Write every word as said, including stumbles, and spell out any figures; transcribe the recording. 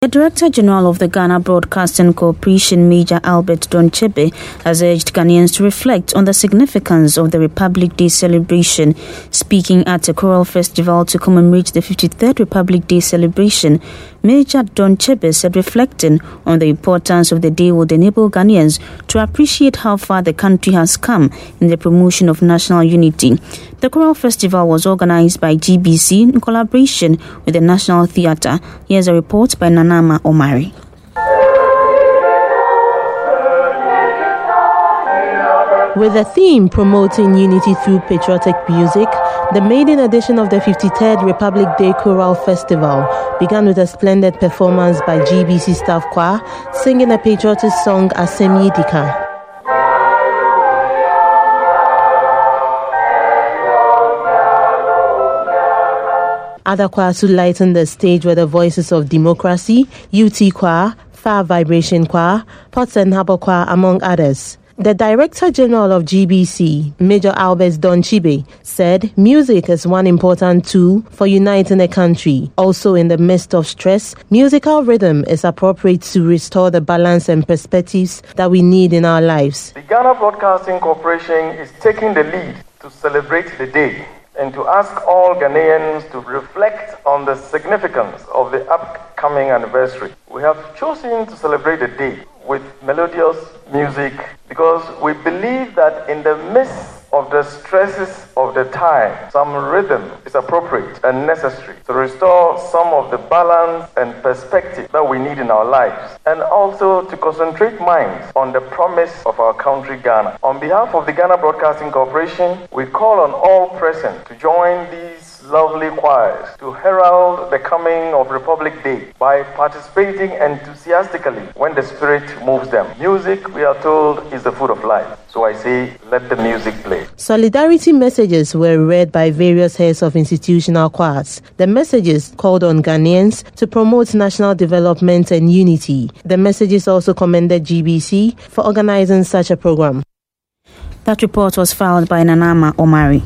The Director General of the Ghana Broadcasting Corporation, Major Albert Donchebe, has urged Ghanaians to reflect on the significance of the Republic Day celebration. Speaking at a choral festival to commemorate the fifty-third Republic Day celebration, Major Donchebe said reflecting on the importance of the day would enable Ghanaians to appreciate how far the country has come in the promotion of national unity. The choral festival was organized by G B C in collaboration with the National Theatre. Here's a report by Nanama Omari. With the theme promoting unity through patriotic music, the maiden edition of the fifty-third Republic Day Choral Festival began with a splendid performance by G B C Staff Choir singing a patriotic song, Asem Yedika. Other choirs who lightened the stage were the Voices of Democracy, U T Choir, Far Vibration Choir, Pots and Harbour Choir, among others. The Director General of G B C, Major Albert Donchebe, said music is one important tool for uniting a country. Also, in the midst of stress, musical rhythm is appropriate to restore the balance and perspectives that we need in our lives. The Ghana Broadcasting Corporation is taking the lead to celebrate the day and to ask all Ghanaians to reflect on the significance of the upcoming anniversary. We have chosen to celebrate the day with melodious music because we believe that in the midst of the stresses of the time, some rhythm is appropriate and necessary to restore some of the balance and perspective that we need in our lives, and also to concentrate minds on the promise of our country, Ghana. On behalf of the Ghana Broadcasting Corporation, we call on all present to join these lovely choirs to herald the coming of Republic Day by participating enthusiastically when the spirit moves them. Music, we are told, is the food of life. So I say, let the music play. Solidarity messages were read by various heads of institutional choirs. The messages called on Ghanaians to promote national development and unity. The messages also commended G B C for organizing such a program. That report was filed by Nanama Omari.